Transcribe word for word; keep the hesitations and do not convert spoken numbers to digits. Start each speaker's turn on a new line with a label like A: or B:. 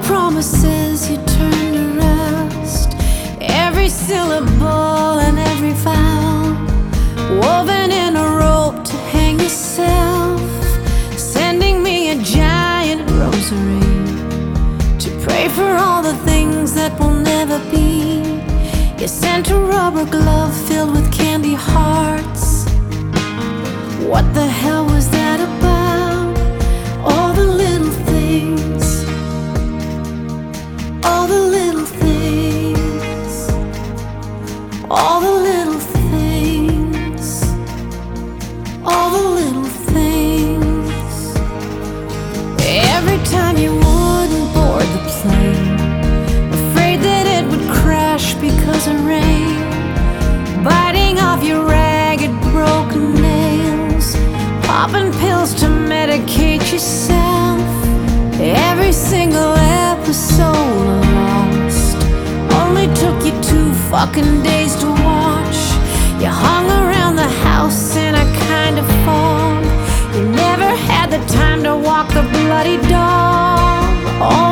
A: promises you turned to rust. Every syllable and every vow woven in a rope to hang yourself, sending me a giant rosary to pray for all the things that will never be. You sent a rubber glove filled with candy hearts. What the hell was that about? All the little things, all the little things, all the little things, all the little things. Every time you wouldn't board the plane, afraid that it would crash because of rain, biting off your ragged, broken nails, popping pills to medicate yourself. Every single episode of Lost only took you two fucking days to watch. You hung around the house in a kind of fog. You never had the time to walk the bloody dog. All